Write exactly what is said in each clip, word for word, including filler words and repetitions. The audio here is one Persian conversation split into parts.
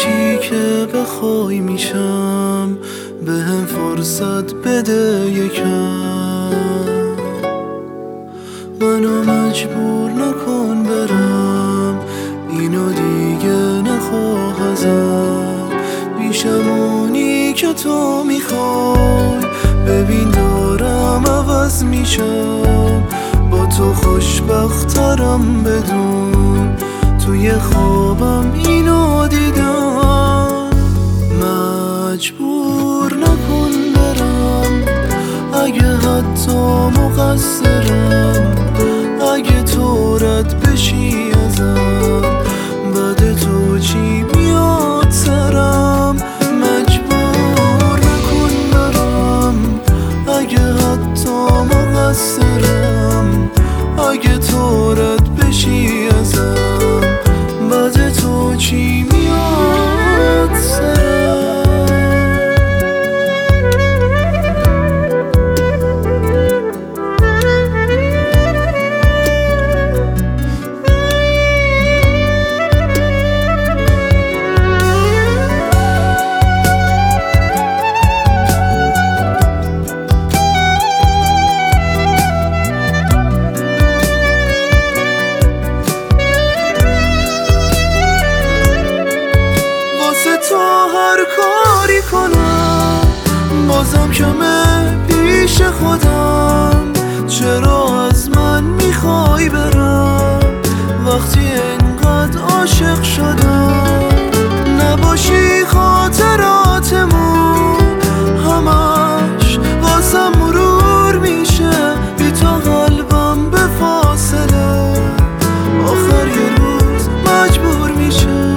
چی که بخوای میشم، به هم فرصت بده یکم. منو مجبور نکن برم، اینو دیگه نخواه ازم. میشم اونی که تو میخوای، ببین دارم عوض میشم. با تو خوشبخترم بدون، توی خوابم اینو دیدم. مجبور نکن برم، اگه حتی مقصرم. اگه تو رد بشی ازم، بعد تو چی میاد سرم. مجبور نکن برم، اگه حتی مقصرم. اگه تو رد بشی ازم، بعد تو چی میاد سرم. تو هر کاری کنم، بازم کمه پیش خودم. چرا از من میخوای برم، وقتی انقدر عاشق شدم. نباشی خاطراتمون همش واسم مرور میشه، بی تو قلبم به فاصله آخر یه روز مجبور میشه.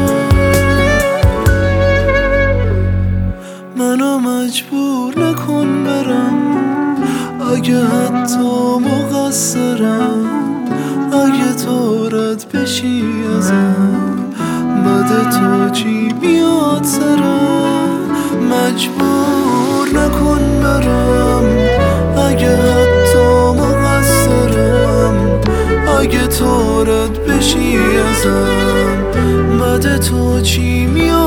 منو مجبور نکن برم، اگه حتی مقصرم. اگه تو رد بشی ازم، بعد تو چی میاد سرم. مجبور نکن برم، اگه حتی مقصرم. اگه تو رد بشی ازم، بعد تو چی میاد